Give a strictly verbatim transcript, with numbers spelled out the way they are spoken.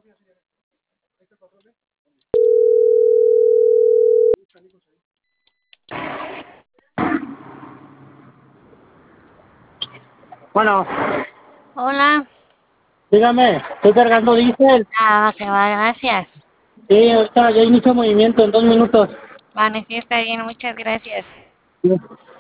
Bueno, Hola. dígame, estoy cargando diésel. Ah, que va, gracias. Sí, ahorita ya inicio movimiento en dos minutos. Vale, sí, está bien, muchas gracias. Sí.